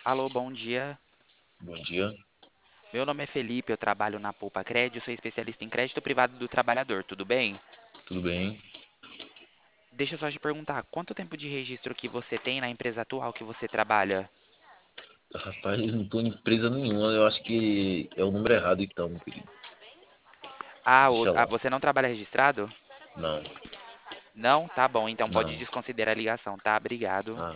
Alô, bom dia. Bom dia, Meu nome é Felipe, eu trabalho na Poupa Crédito, sou especialista em crédito privado do trabalhador, tudo bem? tudo bem? Deixa eu só te perguntar, quanto tempo de registro que você tem na empresa atual que você trabalha? Rapaz, eu não tô em empresa nenhuma, eu acho que é o número errado então, meu querido. Deixa lá. Você não trabalha registrado? Não, Não? Tá bom, então pode não. desconsiderar a ligação, tá? Obrigado. Ah,